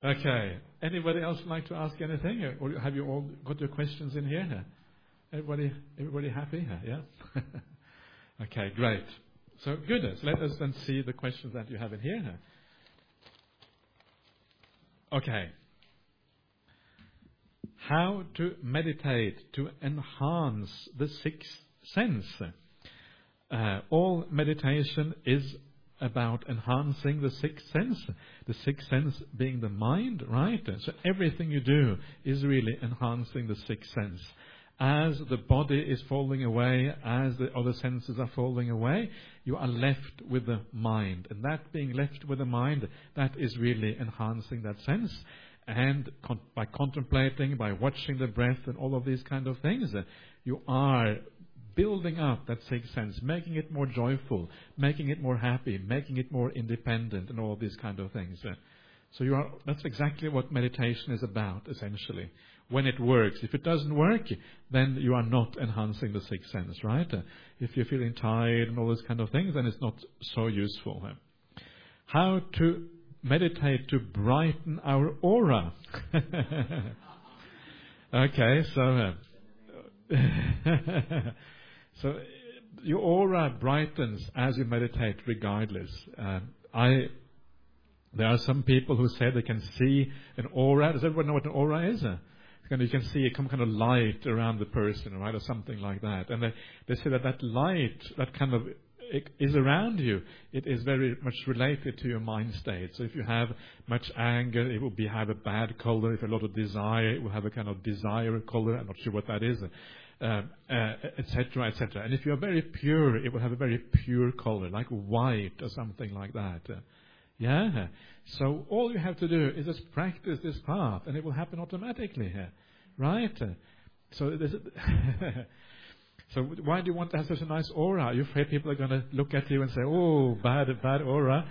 Okay. Anybody else like to ask anything? Or have you all got your questions in here? Everybody happy? Yeah? Okay, great. So goodness, let us then see the questions that you have in here. Okay. How to meditate to enhance the sixth sense. All meditation is about enhancing the sixth sense. The sixth sense being the mind, right? So everything you do is really enhancing the sixth sense. As the body is falling away, as the other senses are falling away, you are left with the mind. And that being left with the mind, that is really enhancing that sense. And by contemplating, by watching the breath and all of these kind of things, you are building up that sixth sense, making it more joyful, making it more happy, making it more independent, and all these kind of things. So that's exactly what meditation is about, essentially. When it works. If it doesn't work, then you are not enhancing the sixth sense, right? If you're feeling tired and all those kind of things, then it's not so useful. How to meditate to brighten our aura. Okay, so your aura brightens as you meditate regardless. There are some people who say they can see an aura. Does everyone know what an aura is? You can see some kind of light around the person, right, or something like that. And they say that light, that kind of is around you, it is very much related to your mind state. So if you have much anger, it will have a bad color. If you have a lot of desire, it will have a kind of desire color. I'm not sure what that is, etc., etc. And if you are very pure, it will have a very pure color, like white or something like that. Yeah. So all you have to do is just practice this path, and it will happen automatically. Right? So so why do you want to have such a nice aura? Are you afraid people are going to look at you and say, "Oh, bad aura"?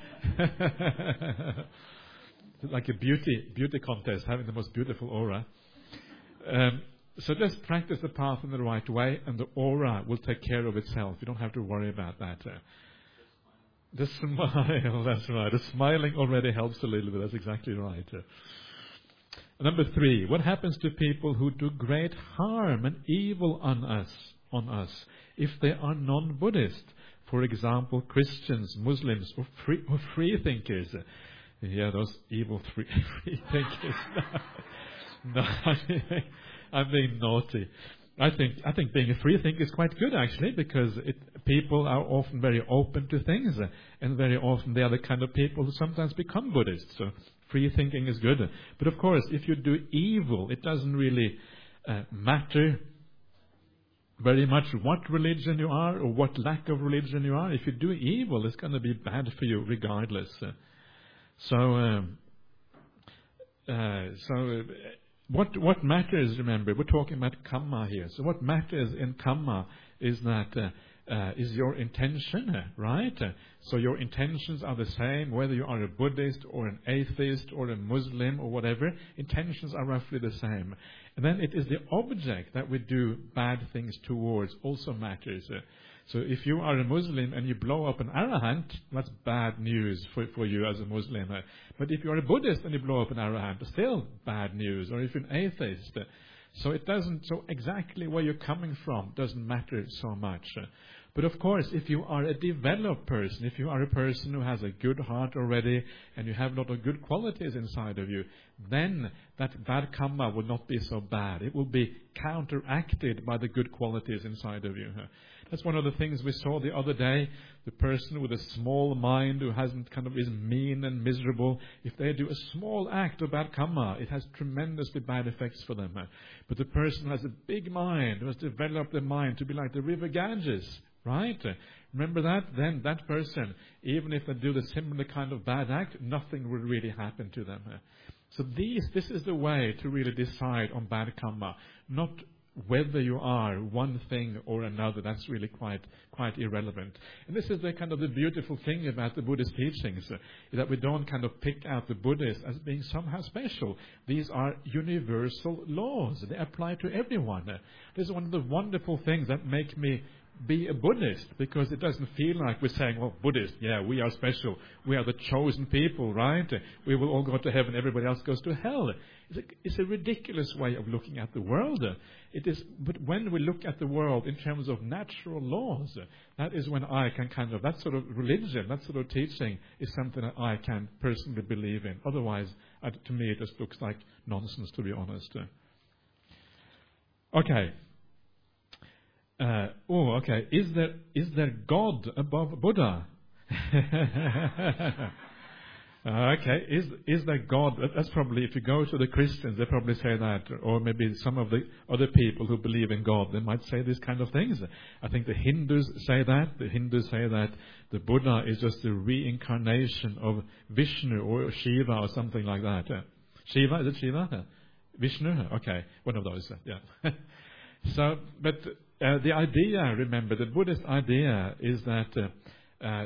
Like a beauty contest, having the most beautiful aura. So just practice the path in the right way, and the aura will take care of itself. You don't have to worry about that. The smile, that's right. The smiling already helps a little bit. That's exactly right. Number 3, what happens to people who do great harm and evil on us if they are non-Buddhist? For example, Christians, Muslims, or free thinkers. Yeah, those evil free thinkers. No, I'm being naughty. I think being a free thinker is quite good, actually, because people are often very open to things, and very often they are the kind of people who sometimes become Buddhists. So free thinking is good. But of course, if you do evil, it doesn't really matter very much what religion you are or what lack of religion you are. If you do evil, it's going to be bad for you regardless. What matters, remember, we're talking about kamma here. So what matters in kamma is that is your intention, right? So your intentions are the same, whether you are a Buddhist or an atheist or a Muslim or whatever. Intentions are roughly the same. And then it is the object that we do bad things towards also matters. So if you are a Muslim and you blow up an arahant, that's bad news for you as a Muslim. But if you are a Buddhist and you blow up an arahant, it's still bad news. Or if you're an atheist. So exactly where you're coming from doesn't matter so much. But of course, if you are a developed person, if you are a person who has a good heart already, and you have a lot of good qualities inside of you, then that bad karma will not be so bad. It will be counteracted by the good qualities inside of you. That's one of the things we saw the other day. The person with a small mind who is mean and miserable, if they do a small act of bad karma, it has tremendously bad effects for them. But the person who has a big mind, who has developed their mind to be like the river Ganges, right? Remember that? Then that person, even if they do the similar kind of bad act, nothing will really happen to them. So this is the way to really decide on bad karma, not whether you are one thing or another. That's really quite irrelevant. And this is the kind of the beautiful thing about the Buddhist teachings, that we don't kind of pick out the Buddhists as being somehow special. These are universal laws. They apply to everyone. This is one of the wonderful things that make me be a Buddhist, because it doesn't feel like we're saying, well, Buddhist, yeah, we are special. We are the chosen people, right? We will all go to heaven, everybody else goes to hell. It's a ridiculous way of looking at the world. It is, but when we look at the world in terms of natural laws, that is when I can that sort of religion, that sort of teaching is something that I can personally believe in. Otherwise, to me, it just looks like nonsense, to be honest. Okay. Okay. Is there God above Buddha? Okay. Is there God? That's probably, if you go to the Christians, they probably say that, or maybe some of the other people who believe in God, they might say these kind of things. I think the Hindus say that. The Hindus say that the Buddha is just the reincarnation of Vishnu or Shiva or something like that. Shiva, is it Shiva? Vishnu? Okay, one of those. Yeah. So, but the idea, remember, the Buddhist idea is that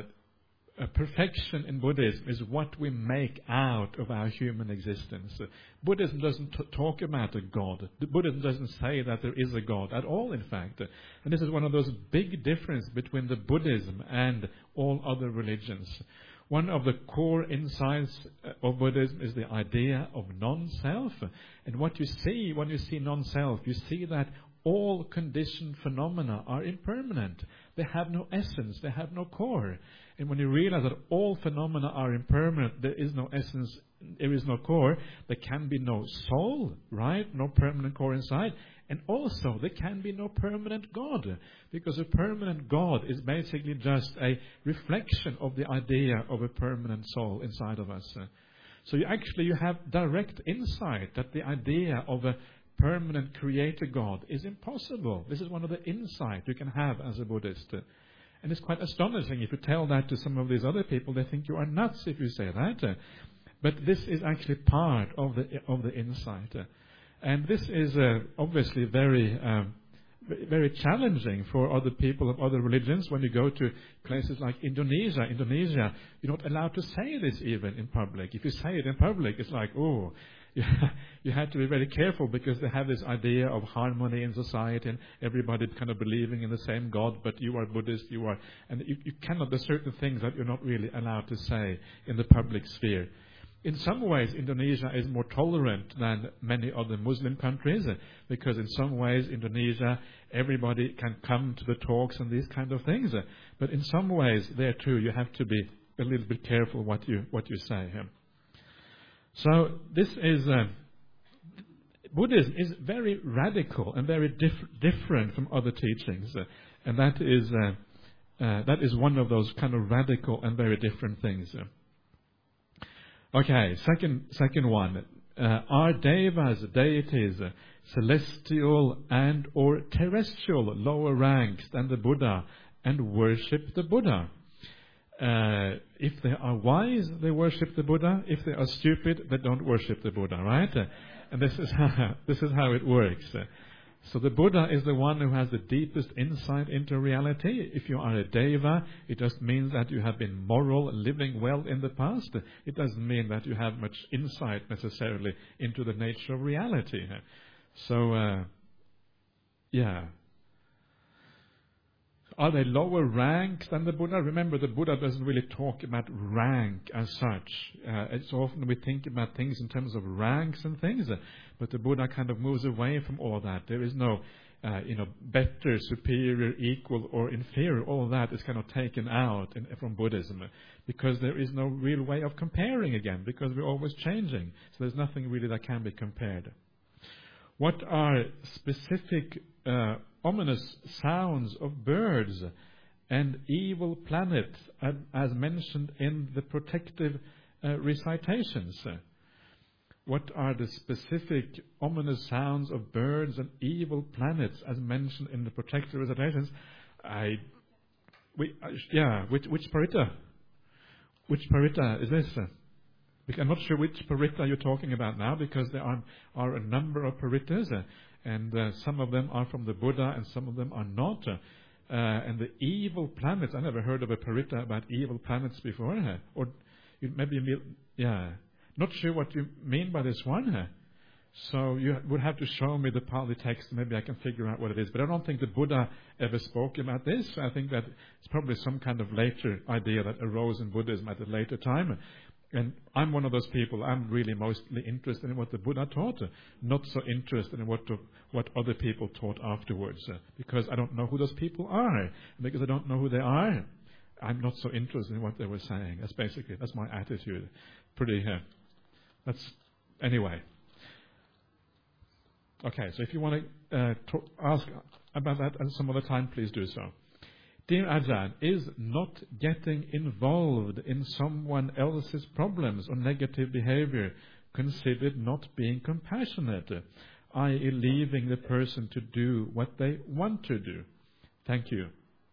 perfection in Buddhism is what we make out of our human existence. Buddhism doesn't talk about a God. Buddhism doesn't say that there is a God at all, in fact. And this is one of those big differences between the Buddhism and all other religions. One of the core insights of Buddhism is the idea of non-self. And what you see when you see non-self, you see that all conditioned phenomena are impermanent. They have no essence. They have no core. And when you realize that all phenomena are impermanent, there is no essence, there is no core, there can be no soul, right? No permanent core inside. And also, there can be no permanent God, because a permanent God is basically just a reflection of the idea of a permanent soul inside of us. So you have direct insight that the idea of a permanent creator God is impossible. This is one of the insights you can have as a Buddhist. And it's quite astonishing if you tell that to some of these other people. They think you are nuts if you say that. But this is actually part of the insight. And this is obviously very very challenging for other people of other religions. When you go to places like Indonesia, you're not allowed to say this even in public. If you say it in public, it's like, oh, you have to be very careful, because they have this idea of harmony in society and everybody kind of believing in the same God, but you are Buddhist, and you cannot, there's certain things that you're not really allowed to say in the public sphere. In some ways, Indonesia is more tolerant than many other Muslim countries, because in some ways, Indonesia, everybody can come to the talks and these kind of things. But in some ways, there too, you have to be a little bit careful what you say. So this is Buddhism is very radical and very different from other teachings, and that is one of those kind of radical and very different things. Okay, second one. Are devas, deities, celestial and or terrestrial lower ranks than the Buddha and worship the Buddha? If they are wise, they worship the Buddha. If they are stupid, they don't worship the Buddha, right? And this is how it works. So the Buddha is the one who has the deepest insight into reality. If you are a deva, it just means that you have been moral, living well in the past. It doesn't mean that you have much insight necessarily into the nature of reality. So, yeah. Are they lower ranks than the Buddha? Remember, the Buddha doesn't really talk about rank as such. It's often we think about things in terms of ranks and things, but the Buddha kind of moves away from all that. There is no, better, superior, equal, or inferior. All of that is kind of taken out from Buddhism, because there is no real way of comparing again, because we're always changing. So there's nothing really that can be compared. What are specific ominous sounds of birds and evil planets as mentioned in the protective recitations? What are the specific ominous sounds of birds and evil planets as mentioned in the protective recitations? Which parita? Which parita is this? I'm not sure which parita you're talking about now, because there are a number of paritas, and some of them are from the Buddha and some of them are not. And the evil planets, I never heard of a parita about evil planets before. Or maybe, not sure what you mean by this one. So you would have to show me the Pali text. Maybe I can figure out what it is. But I don't think the Buddha ever spoke about this. I think that it's probably some kind of later idea that arose in Buddhism at a later time. And I'm one of those people. I'm really mostly interested in what the Buddha taught, not so interested in what other people taught afterwards, because I don't know who those people are. Because I don't know who they are, I'm not so interested in what they were saying. That's my attitude. Anyway. Okay, so if you want to ask about that at some other time, please do so. Dear Ajahn, is not getting involved in someone else's problems or negative behavior considered not being compassionate, i.e. leaving the person to do what they want to do? Thank you.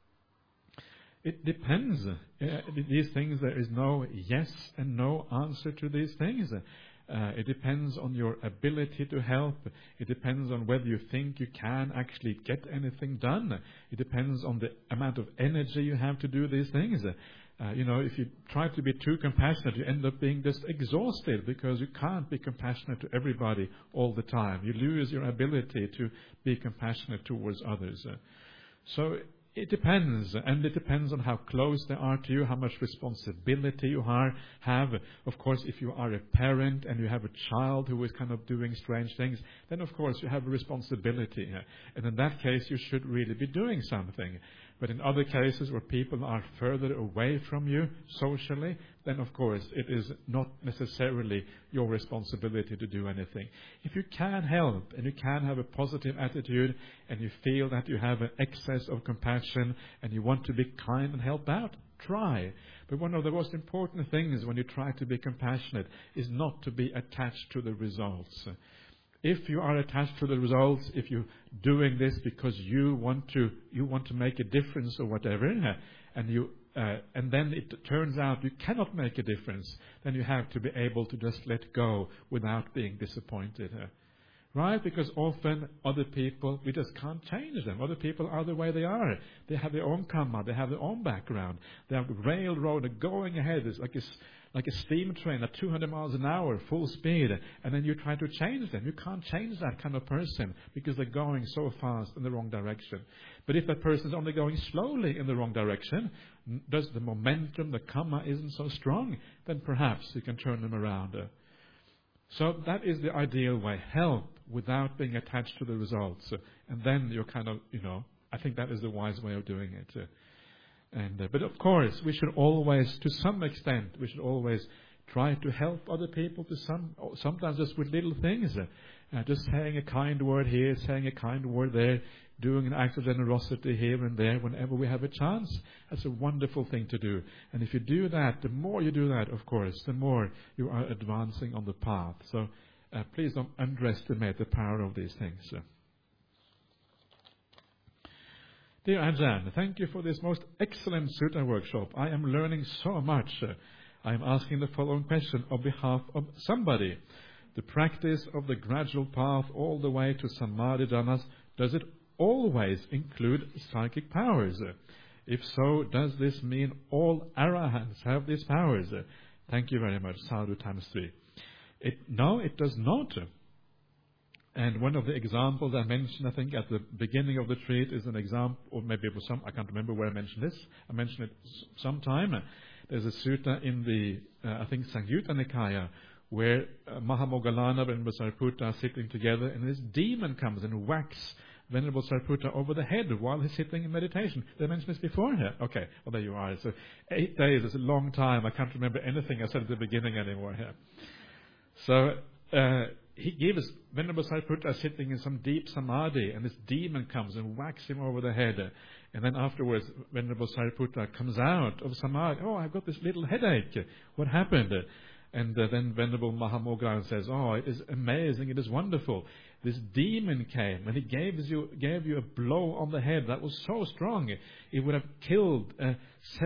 It depends. These things, there is no yes and no answer to these things. It depends on your ability to help. It depends on whether you think you can actually get anything done. It depends on the amount of energy you have to do these things. If you try to be too compassionate, you end up being just exhausted because you can't be compassionate to everybody all the time. You lose your ability to be compassionate towards others. So it depends, and it depends on how close they are to you, how much responsibility you have. Of course, if you are a parent and you have a child who is kind of doing strange things, then of course you have a responsibility. And in that case, you should really be doing something. But in other cases where people are further away from you socially, then of course it is not necessarily your responsibility to do anything. If you can help and you can have a positive attitude and you feel that you have an excess of compassion and you want to be kind and help out, try. But one of the most important things when you try to be compassionate is not to be attached to the results. If you are attached to the results, if you're doing this because you want to make a difference or whatever, and then it turns out you cannot make a difference, then you have to be able to just let go without being disappointed. Right? Because often other people, we just can't change them. Other people are the way they are. They have their own karma. They have their own background. They have the railroad going ahead. It's like a steam train at 200 miles an hour, full speed. And then you try to change them. You can't change that kind of person because they're going so fast in the wrong direction. But if that person is only going slowly in the wrong direction, does the momentum, the karma isn't so strong, then perhaps you can turn them around. So that is the ideal way. Help without being attached to the results. And then you're kind of, I think that is the wise way of doing it. But of course, we should always, to some extent, try to help other people sometimes just with little things. Just saying a kind word here, saying a kind word there, doing an act of generosity here and there whenever we have a chance. That's a wonderful thing to do. And if you do that, the more you do that, of course, the more you are advancing on the path. So please don't underestimate the power of these things. Dear Ajahn, thank you for this most excellent sutta workshop. I am learning so much. I am asking the following question on behalf of somebody. The practice of the gradual path all the way to Samadhi jhanas, does it always include psychic powers? If so, does this mean all arahants have these powers? Thank you very much. Sadhu times 3. No, it does not. And one of the examples I mentioned, I think, at the beginning of the treat is an example, or maybe it was I can't remember where I mentioned this. I mentioned it sometime. There's a sutta in the, I think, Samyutta Nikaya, where Mahamoggallana and Venerable Sariputta are sitting together, and this demon comes and whacks Venerable Sariputta over the head while he's sitting in meditation. Did I mention this before here? Okay, well, there you are. So 8 days is a long time. I can't remember anything I said at the beginning anymore here. So he gives Venerable Sariputta sitting in some deep samadhi, and this demon comes and whacks him over the head. And then afterwards, Venerable Sariputta comes out of samadhi. Oh, I've got this little headache. What happened? And then Venerable Mahamoggallana says, oh, it is amazing, it is wonderful. This demon came and he gave you a blow on the head that was so strong, it would have killed a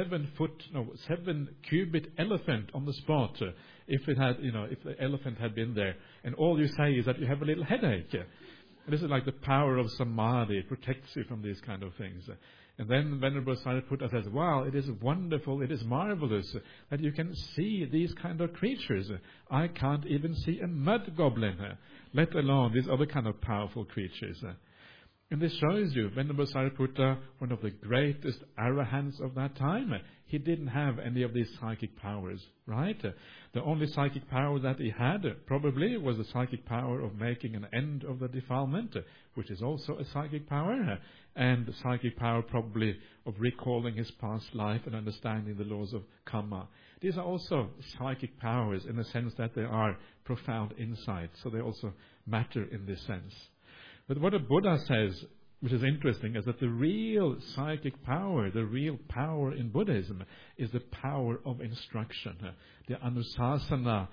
7 cubit elephant on the spot if it had, if the elephant had been there. And all you say is that you have a little headache. And this is like the power of samadhi. It protects you from these kind of things. And then Venerable Sariputta says, wow, it is wonderful, it is marvelous that you can see these kind of creatures. I can't even see a mud goblin, let alone these other kind of powerful creatures. And this shows you, Venerable Sariputta, one of the greatest arahants of that time, he didn't have any of these psychic powers, right? The only psychic power that he had probably was the psychic power of making an end of the defilement, which is also a psychic power, and the psychic power probably of recalling his past life and understanding the laws of karma. These are also psychic powers in the sense that they are profound insights, so they also matter in this sense. But what a Buddha says, which is interesting, is that the real psychic power, the real power in Buddhism, is the power of instruction. The Anusasana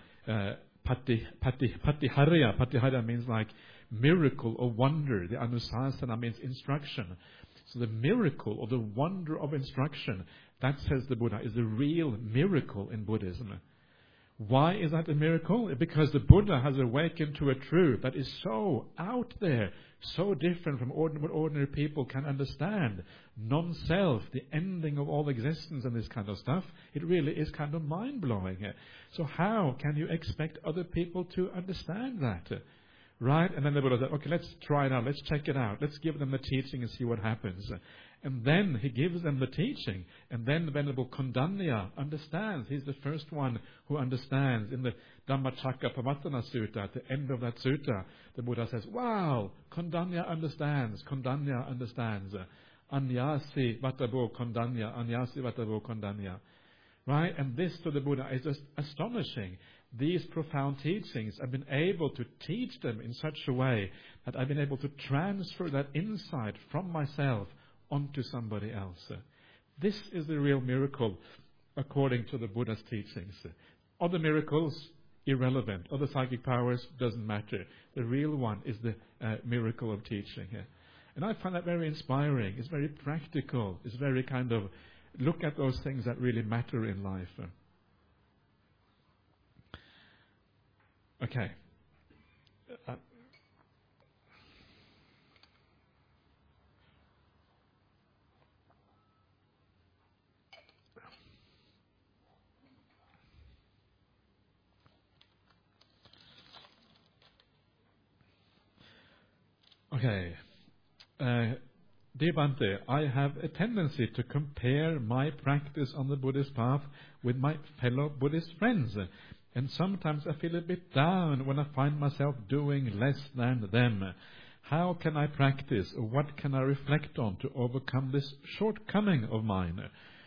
Patiharya. Patiharya means like miracle or wonder. The Anusasana means instruction. So the miracle or the wonder of instruction, that, says the Buddha, is the real miracle in Buddhism. Why is that a miracle? Because the Buddha has awakened to a truth that is so out there, so different from what ordinary people can understand. Non-self, the ending of all existence and this kind of stuff, it really is kind of mind-blowing. So how can you expect other people to understand that? Right? And then the Buddha said, okay, let's try it out, let's check it out, let's give them the teaching and see what happens. And then he gives them the teaching. And then the Venerable Kondanya understands. He's the first one who understands. In the Dhammacakkappavattana Sutta, at the end of that sutta, the Buddha says, wow, Kondanya understands. Kondanya understands. Anyasi vatabo Kondanya. Anyasi vatabo Kondanya. Right? And this to the Buddha is just astonishing. These profound teachings, I've been able to teach them in such a way that I've been able to transfer that insight from myself onto somebody else. This is the real miracle according to the Buddha's teachings. Other miracles, irrelevant. Other psychic powers, doesn't matter. The real one is the miracle of teaching. And I find that very inspiring. It's very practical. It's very kind of, look at those things that really matter in life. Okay. Okay. Dear Bhante, I have a tendency to compare my practice on the Buddhist path with my fellow Buddhist friends. And sometimes I feel a bit down when I find myself doing less than them. How can I practice, or what can I reflect on to overcome this shortcoming of mine?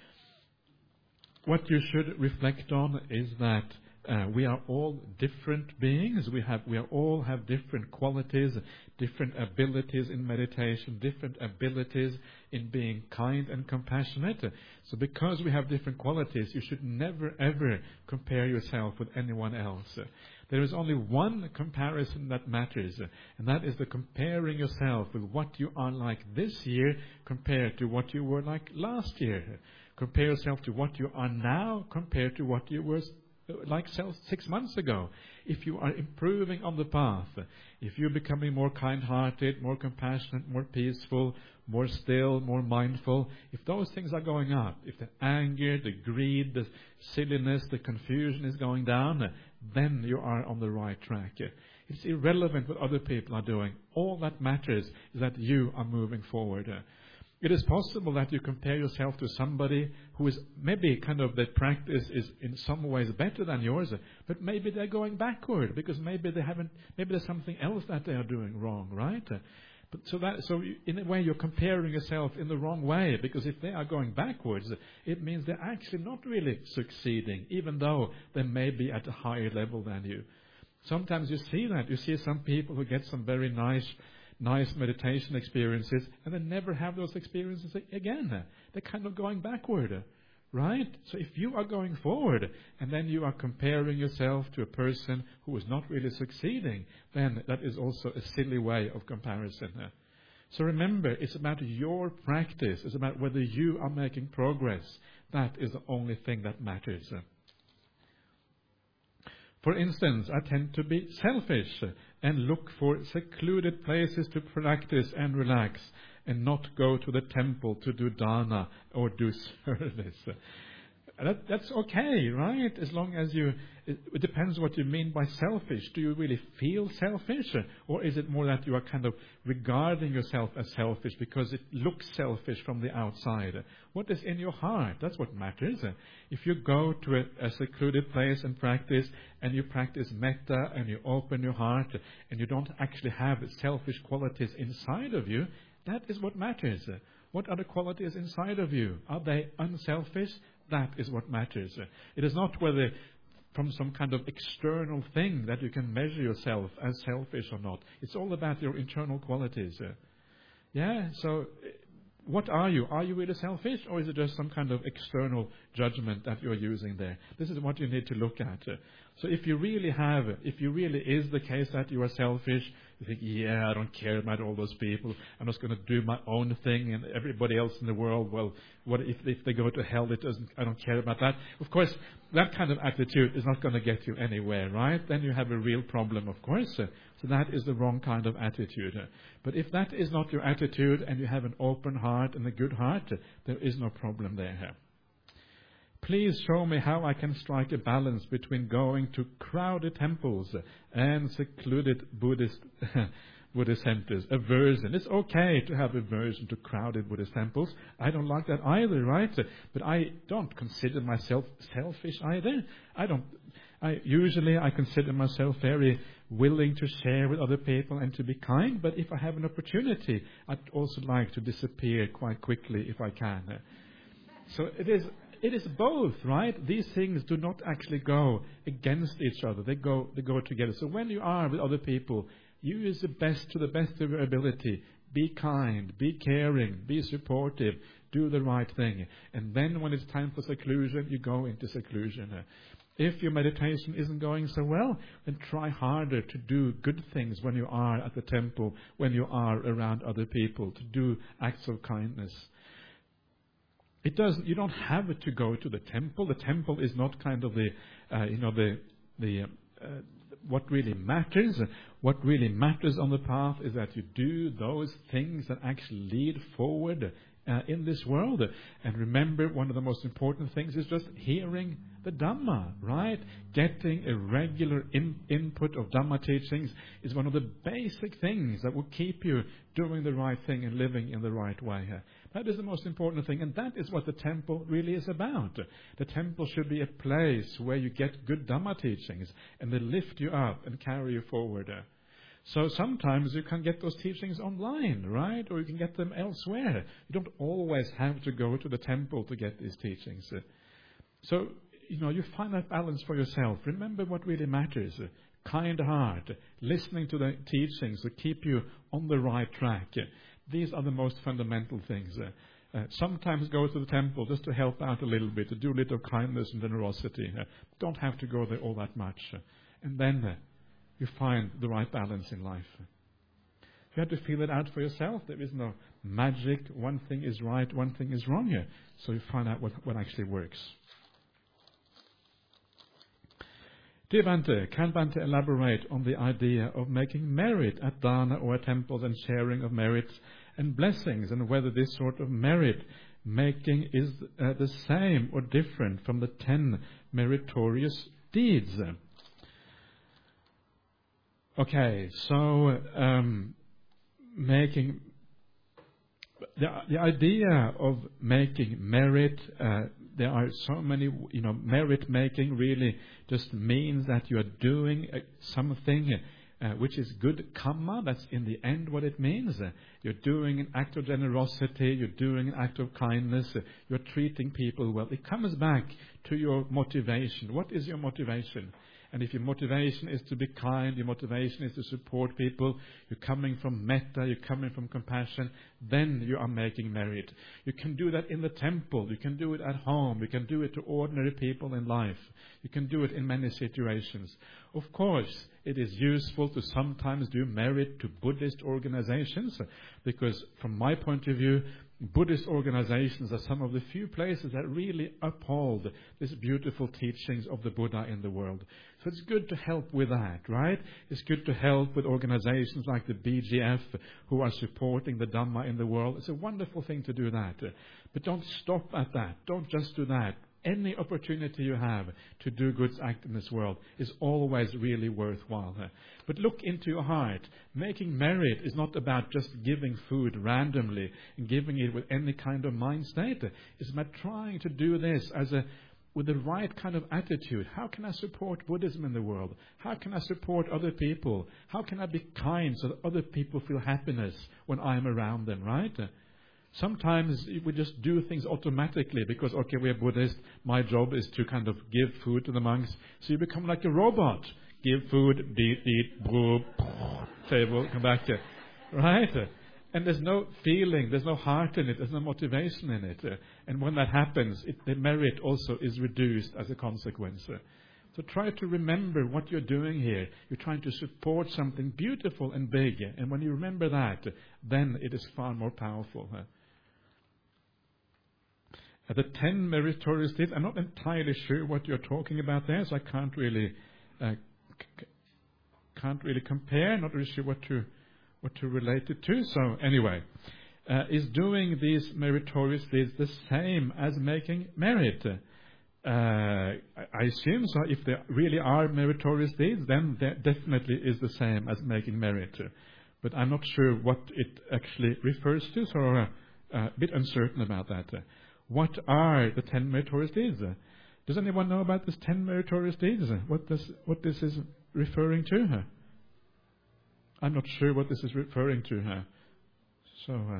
What you should reflect on is that we are all different beings. We all have different qualities, different abilities in meditation, different abilities in being kind and compassionate. So because we have different qualities, you should never ever compare yourself with anyone else. There is only one comparison that matters, and that is the comparing yourself with what you are like this year compared to what you were like last year. Compare yourself to what you are now compared to what you were like 6 months ago. If you are improving on the path, if you're becoming more kind-hearted, more compassionate, more peaceful, more still, more mindful, if those things are going up, if the anger, the greed, the silliness, the confusion is going down, then you are on the right track. It's irrelevant what other people are doing. All that matters is that you are moving forward. It is possible that you compare yourself to somebody who is maybe kind of their practice is in some ways better than yours, but maybe they're going backward because maybe there's something else that they are doing wrong, right? So in a way you're comparing yourself in the wrong way, because if they are going backwards, it means they're actually not really succeeding, even though they may be at a higher level than you. Sometimes you see that. You see some people who get some very nice meditation experiences, and they never have those experiences again. They're kind of going backward, right? So if you are going forward, and then you are comparing yourself to a person who is not really succeeding, then that is also a silly way of comparison. So remember, it's about your practice. It's about whether you are making progress. That is the only thing that matters. For instance, I tend to be selfish and look for secluded places to practice and relax. and not go to the temple to do dana or do service. That's okay, right? As long as it depends what you mean by selfish. Do you really feel selfish? Or is it more that you are kind of regarding yourself as selfish because it looks selfish from the outside? What is in your heart? That's what matters. If you go to a secluded place and you practice metta and you open your heart and you don't actually have selfish qualities inside of you, that is what matters. What are the qualities inside of you? Are they unselfish? That is what matters. It is not whether from some kind of external thing that you can measure yourself as selfish or not. It's all about your internal qualities. So what are you? Are you really selfish, or is it just some kind of external judgment that you're using there? This is what you need to look at. So if you really is the case that you are selfish, you think, I don't care about all those people. I'm just going to do my own thing, and everybody else in the world, well, what if they go to hell? I don't care about that. Of course, that kind of attitude is not going to get you anywhere, right? Then you have a real problem, of course. So that is the wrong kind of attitude. But if that is not your attitude, and you have an open heart and a good heart, there is no problem there. Please show me how I can strike a balance between going to crowded temples and secluded Buddhist centers. Aversion. It's okay to have aversion to crowded Buddhist temples. I don't like that either, right? But I don't consider myself selfish either. I consider myself very willing to share with other people and to be kind. But if I have an opportunity, I'd also like to disappear quite quickly if I can. So it is both, right? These things do not actually go against each other. They go together. So when you are with other people, you use to the best of your ability. Be kind, be caring, be supportive, do the right thing. And then when it's time for seclusion, you go into seclusion. If your meditation isn't going so well, then try harder to do good things when you are at the temple, when you are around other people, to do acts of kindness. You don't have to go to the temple. The temple is not kind of what really matters. What really matters on the path is that you do those things that actually lead forward in this world. And remember, one of the most important things is just hearing the Dhamma, right? Getting a regular input of Dhamma teachings is one of the basic things that will keep you doing the right thing and living in the right way. That is the most important thing, and that is what the temple really is about. The temple should be a place where you get good Dhamma teachings, and they lift you up and carry you forward. So sometimes you can get those teachings online, right? Or you can get them elsewhere. You don't always have to go to the temple to get these teachings. So, you find that balance for yourself. Remember what really matters. Kind heart, listening to the teachings to keep you on the right track. These are the most fundamental things. Sometimes go to the temple just to help out a little bit, to do a little kindness and generosity. Don't have to go there all that much. And then you find the right balance in life. You have to feel it out for yourself. There is no magic. One thing is right, one thing is wrong here. So you find out what actually works. Dear Bhante, can Bhante elaborate on the idea of making merit at dana or at temples and sharing of merits and blessings, and whether this sort of merit making is the same or different from the 10 meritorious deeds? Okay, so making the idea of making merit. There are so many, merit making really just means that you are doing something which is good karma. That's in the end what it means. You're doing an act of generosity, you're doing an act of kindness, you're treating people well. It comes back to your motivation. What is your motivation? And if your motivation is to be kind, your motivation is to support people, you're coming from metta, you're coming from compassion, then you are making merit. You can do that in the temple, you can do it at home, you can do it to ordinary people in life. You can do it in many situations. Of course, it is useful to sometimes do merit to Buddhist organizations, because from my point of view, Buddhist organizations are some of the few places that really uphold these beautiful teachings of the Buddha in the world. So it's good to help with that, right? It's good to help with organizations like the BGF who are supporting the Dhamma in the world. It's a wonderful thing to do that. But don't stop at that. Don't just do that. Any opportunity you have to do good act in this world is always really worthwhile. But look into your heart. Making merit is not about just giving food randomly and giving it with any kind of mind state. It's about trying to do this with the right kind of attitude. How can I support Buddhism in the world? How can I support other people? How can I be kind so that other people feel happiness when I'm around them, right? Sometimes we just do things automatically because, okay, we're Buddhist. My job is to kind of give food to the monks. So you become like a robot. Give food, eat, brew, table, come back here. Right? And there's no feeling, there's no heart in it, there's no motivation in it. And when that happens, the merit also is reduced as a consequence. So try to remember what you're doing here. You're trying to support something beautiful and big. And when you remember that, then it is far more powerful. The 10 meritorious deeds, I'm not entirely sure what you're talking about there, so I can't really compare, not really sure what to relate it to. So anyway, is doing these meritorious deeds the same as making merit? I assume so. If there really are meritorious deeds, then that definitely is the same as making merit. But I'm not sure what it actually refers to, so a bit uncertain about that. What are the 10 meritorious deeds? Does anyone know about these 10 meritorious deeds? What this is referring to? I'm not sure what this is referring to. So,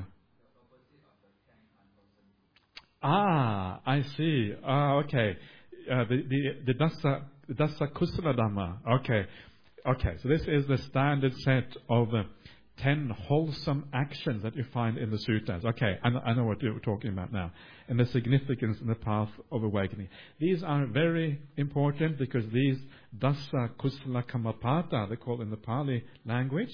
I see. Okay. The Dasa Kusala Dhamma. Okay. So this is the standard set of 10 wholesome actions that you find in the suttas. Okay, I know what you're talking about now. And the significance in the path of awakening. These are very important because these Dasa Kusala Kammapata, they call in the Pali language,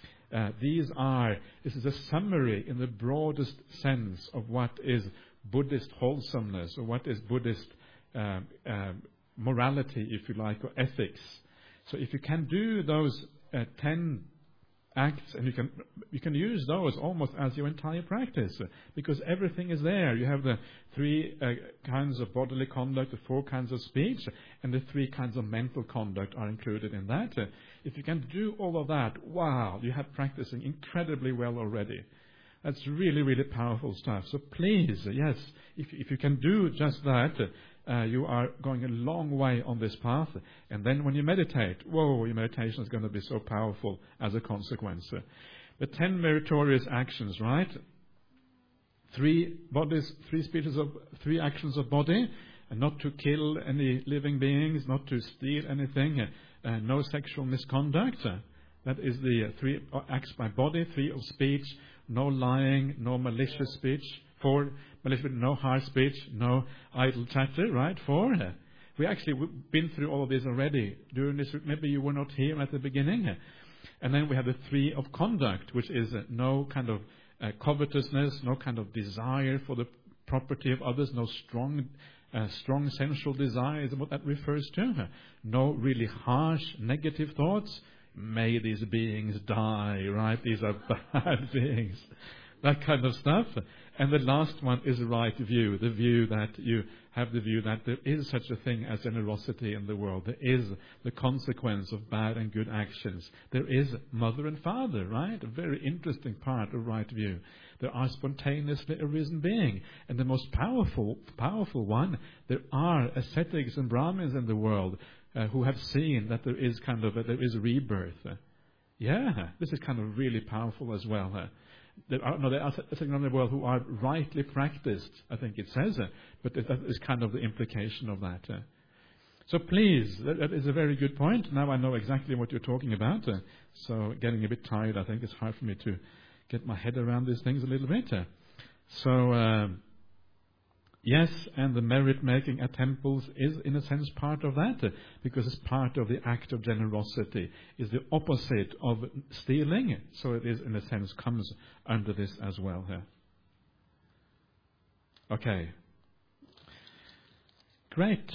this is a summary in the broadest sense of what is Buddhist wholesomeness, or what is Buddhist morality, if you like, or ethics. So if you can do those 10 acts, and you can use those almost as your entire practice, because everything is there. You have the 3 kinds of bodily conduct, the 4 kinds of speech, and the 3 kinds of mental conduct are included in that. If you can do all of that, wow, you have practicing incredibly well already. That's really, really powerful stuff. So please, yes, if you can do just that, you are going a long way on this path. And then when you meditate, whoa, your meditation is going to be so powerful as a consequence. The 10 meritorious actions, right? 3 actions of body, and not to kill any living beings, not to steal anything, no sexual misconduct. That is the 3 acts by body. 3 of speech, no lying, no malicious speech. 4, no harsh speech, no idle chatter, right? 4. We've been through all of this already during this. Maybe you were not here at the beginning. And then we have the 3 of conduct, which is no kind of covetousness, no kind of desire for the property of others, no strong sensual desire is what that refers to. No really harsh negative thoughts. May these beings die, right? These are bad beings. That kind of stuff. And the last one is the right view. The view that you have the view that there is such a thing as generosity in the world. There is the consequence of bad and good actions. There is mother and father, right? A very interesting part of right view. There are spontaneously arisen beings. And the most powerful one, there are ascetics and Brahmins in the world who have seen that there is rebirth. This is kind of really powerful as well. There are ascetics in the world who are rightly practiced, I think it says, but that is kind of the implication of that. So please, that is a very good point. Now I know exactly what you're talking about. So getting a bit tired, I think it's hard for me to get my head around these things a little bit. Yes, and the merit making at temples is in a sense part of that, because it's part of the act of generosity. Is the opposite of stealing, so it is in a sense comes under this as well here. Okay. Great.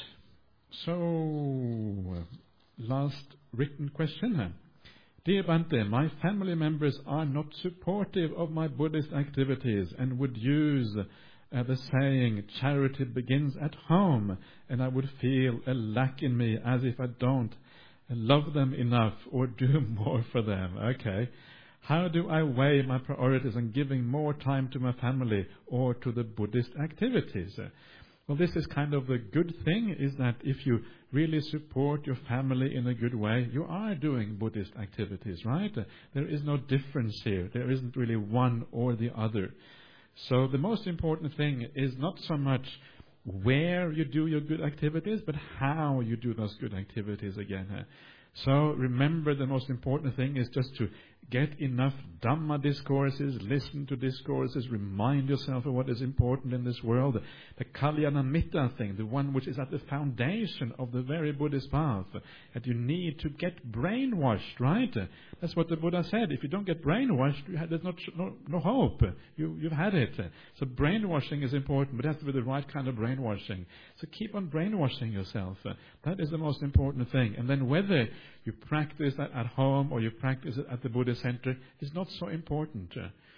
So, last written question. Dear Bhante, my family members are not supportive of my Buddhist activities and would use the saying, charity begins at home, and I would feel a lack in me as if I don't love them enough or do more for them. Okay. How do I weigh my priorities and giving more time to my family or to the Buddhist activities? Well, this is kind of the good thing, is that if you really support your family in a good way, you are doing Buddhist activities, right? There is no difference here. There isn't really one or the other. So the most important thing is not so much where you do your good activities, but how you do those good activities again. So remember, the most important thing is just to get enough Dhamma discourses, listen to discourses, remind yourself of what is important in this world. The Kalyana Mitta thing, the one which is at the foundation of the very Buddhist path, that you need to get brainwashed, right? That's what the Buddha said. If you don't get brainwashed, there's no hope. You've had it. So brainwashing is important, but it has to be the right kind of brainwashing. So keep on brainwashing yourself. That is the most important thing. And then whether you practice that at home or you practice it at the Buddhist center is not so important.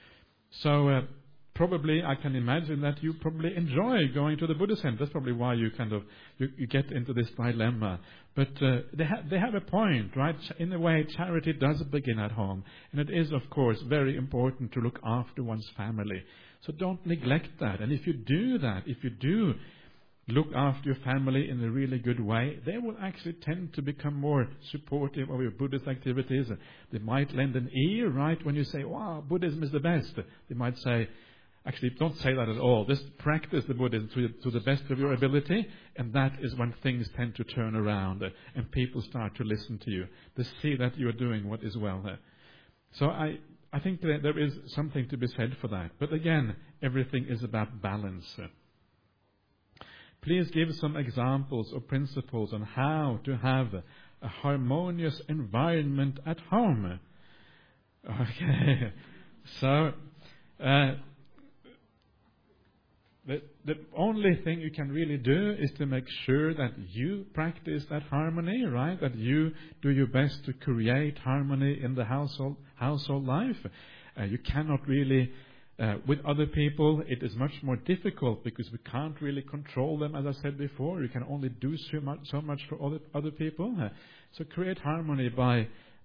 So probably I can imagine that you probably enjoy going to the Buddhist center. That's probably why you you get into this dilemma. But they have a point, right? In a way, charity does begin at home. And it is, of course, very important to look after one's family. So don't neglect that. And if you do that, if you do look after your family in a really good way, they will actually tend to become more supportive of your Buddhist activities. They might lend an ear, right, when you say, wow, Buddhism is the best. They might say, actually, don't say that at all. Just practice the Buddhism to the best of your ability, and that is when things tend to turn around and people start to listen to you. They see that you are doing what is well. So I think that there is something to be said for that. But again, everything is about balance. Please give some examples or principles on how to have a harmonious environment at home. Okay. So, the only thing you can really do is to make sure that you practice that harmony, right? That you do your best to create harmony in the household life. You cannot really... with other people, it is much more difficult because we can't really control them, as I said before. You can only do so much for other people. So create harmony by,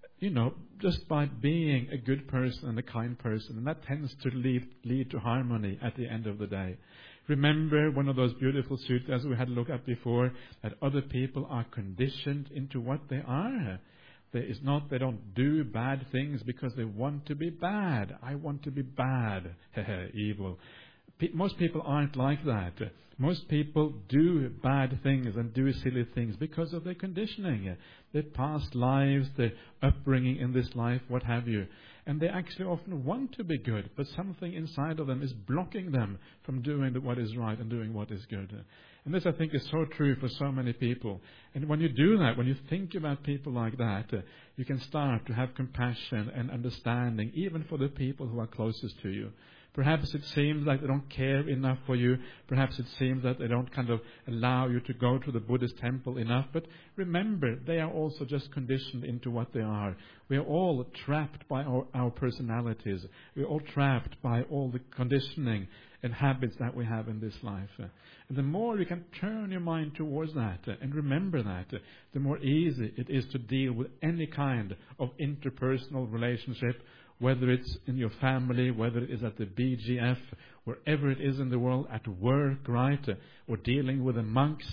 just by being a good person and a kind person. And that tends to lead to harmony at the end of the day. Remember one of those beautiful sutras we had a look at before, that other people are conditioned into what they are. They don't do bad things because they want to be bad. I want to be bad. Evil. Most people aren't like that. Most people do bad things and do silly things because of their conditioning, their past lives, their upbringing in this life, what have you. And they actually often want to be good, but something inside of them is blocking them from doing what is right and doing what is good. And this, I think, is so true for so many people. And when you do that, when you think about people like that, you can start to have compassion and understanding, even for the people who are closest to you. Perhaps it seems like they don't care enough for you. Perhaps it seems that they don't kind of allow you to go to the Buddhist temple enough. But remember, they are also just conditioned into what they are. We are all trapped by our personalities. We are all trapped by all the conditioning and habits that we have in this life. And the more you can turn your mind towards that and remember that, the more easy it is to deal with any kind of interpersonal relationship, whether it's in your family, whether it is at the BGF, wherever it is in the world, at work, right? Or dealing with the monks,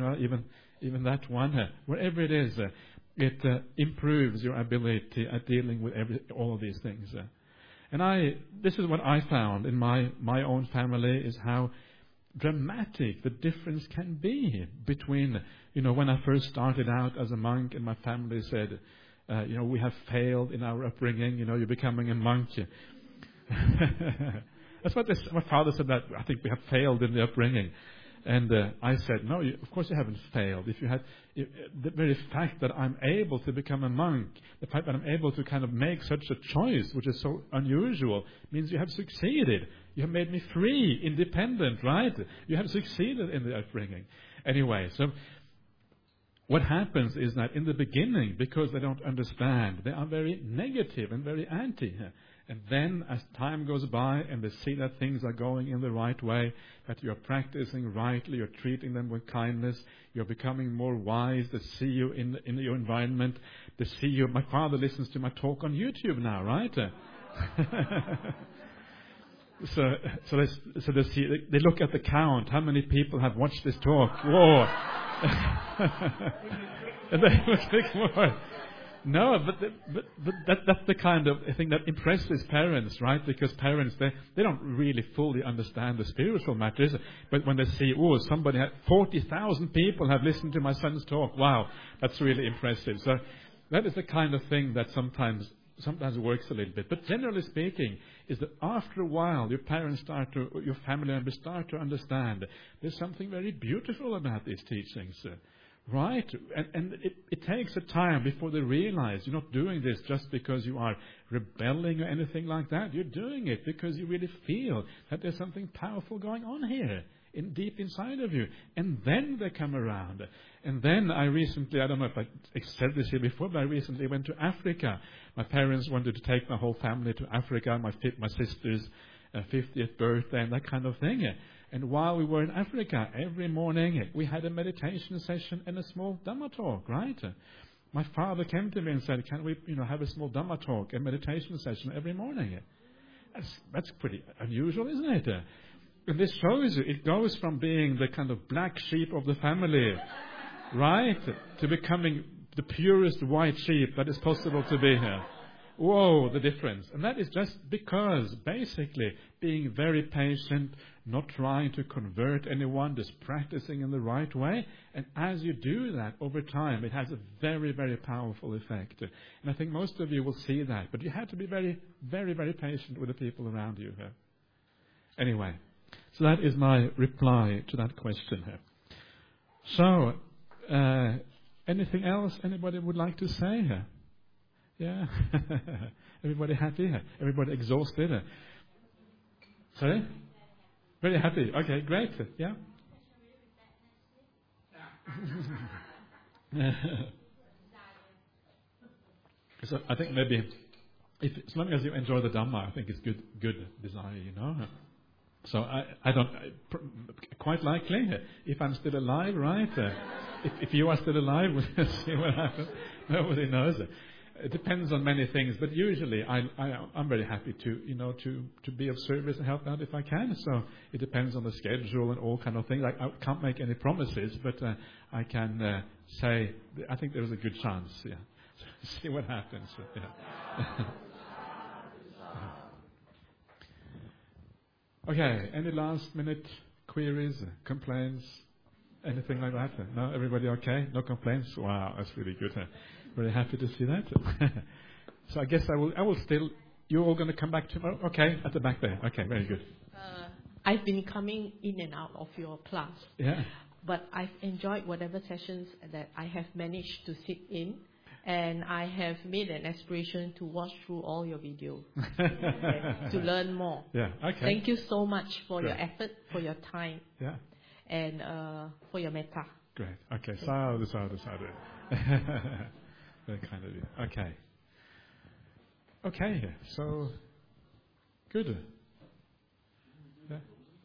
even that one. Wherever it is, it improves your ability at dealing with all of these things. And this is what I found in my own family, is how dramatic the difference can be between, when I first started out as a monk and my family said, we have failed in our upbringing, you're becoming a monk. That's what my father said, that I think we have failed in the upbringing. And I said, no, of course you haven't failed. The very fact that I'm able to become a monk, the fact that I'm able to kind of make such a choice, which is so unusual, means you have succeeded. You have made me free, independent, right? You have succeeded in the upbringing. Anyway, so what happens is that in the beginning, because they don't understand, they are very negative and very anti. And then as time goes by and they see that things are going in the right way, that you're practicing rightly, you're treating them with kindness, you're becoming more wise, they see you in your environment, they see you. My father listens to my talk on YouTube now, right? So they look at the count, how many people have watched this talk. Whoa! And they will click more. No, but that's the kind of thing that impresses parents, right? Because parents, they don't really fully understand the spiritual matters. But when they see, 40,000 people have listened to my son's talk. Wow, that's really impressive. So that is the kind of thing that sometimes works a little bit. But generally speaking, is that after a while, your family members start to understand there's something very beautiful about these teachings. Right? And it takes a time before they realize you're not doing this just because you are rebelling or anything like that. You're doing it because you really feel that there's something powerful going on here, deep inside of you. And then they come around. And then I don't know if I said this here before, but I recently went to Africa. My parents wanted to take my whole family to Africa, my sister's 50th birthday and that kind of thing. And while we were in Africa, every morning we had a meditation session and a small Dhamma talk, right? My father came to me and said, can we have a small Dhamma talk, a meditation session every morning? That's pretty unusual, isn't it? And this shows you, it goes from being the kind of black sheep of the family, right, to becoming the purest white sheep that is possible to be here. Whoa, the difference. And that is just because, basically, being very patient, not trying to convert anyone, just practicing in the right way. And as you do that over time, it has a very, very powerful effect. And I think most of you will see that. But you have to be very, very, very patient with the people around you here. Anyway, so that is my reply to that question here. So, anything else anybody would like to say here? Yeah. Everybody happy? Everybody exhausted? Sorry? Very happy. Okay, great. Yeah. So I think maybe, as long as you enjoy the Dhamma, I think it's good desire, So I don't, quite likely, if I'm still alive, right? If you are still alive, we'll see what happens. Nobody knows. It depends on many things, but usually I'm very happy to be of service and help out if I can. So it depends on the schedule and all kind of things. I can't make any promises, but I can say I think there's a good chance. Yeah, see what happens. Yeah. Okay. Any last minute queries, complaints, anything like that? No, everybody okay? No complaints. Wow, that's really good. Very happy to see that. So I guess I will still. You're all going to come back tomorrow? Okay, at the back there. Okay, very good. I've been coming in and out of your class. Yeah. But I've enjoyed whatever sessions that I have managed to sit in. And I have made an aspiration to watch through all your videos to learn more. Yeah, okay. Thank you so much for your effort, for your time, and for your metta. Great. Okay. Sadhu. Very kind of you. Okay. Okay. So, good. Yeah.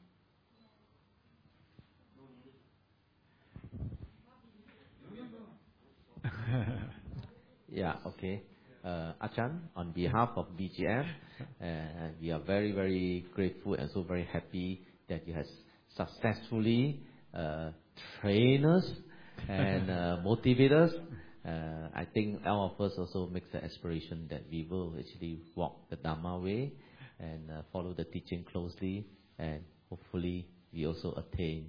Yeah, okay. Achan, on behalf of BGF, we are very, very grateful and so very happy that you have successfully trained us and motivated us. I think all of us also makes the aspiration that we will actually walk the Dhamma way and follow the teaching closely, and hopefully we also attain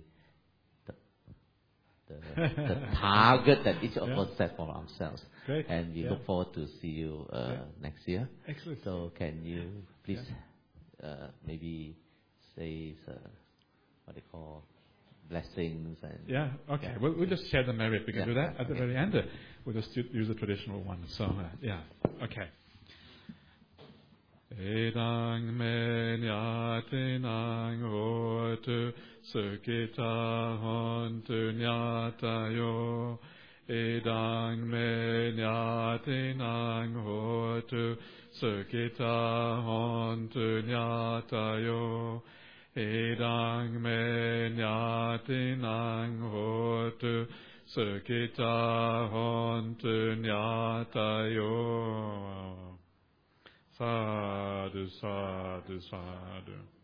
the target that each of us set for ourselves. Great. And we look forward to see you next year. Excellent. So can you please maybe say what they call blessings and okay. We'll just share the merit. We can do that at the very end. We'll just use the traditional one. So okay. Edang menyatinang hotu sukita hontu nyatayo. Edang menyatinang hotu sukita hontu nyatayo. Edang menyatinang hotu sukita hontu nyatayo. Sadhu, sadhu, sadhu.